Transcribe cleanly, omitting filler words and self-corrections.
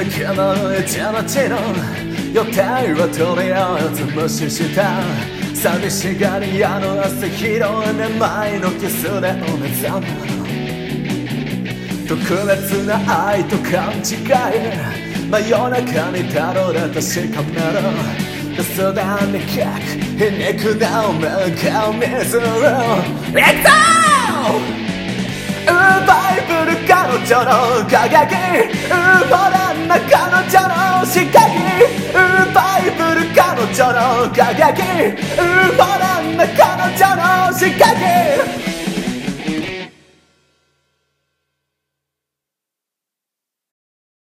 けの一日の予定はとりあえず無視した。寂しがり屋の朝広いめまいのキスでお目覚め。特別な愛と勘違い、真夜中にたどれ確かめる。薄田に書く皮肉なお目が水を行くぞ。奪いぶる彼女の輝き、ほらな彼女の仕掛け。奪いぶる彼女の輝き、ほらな彼女の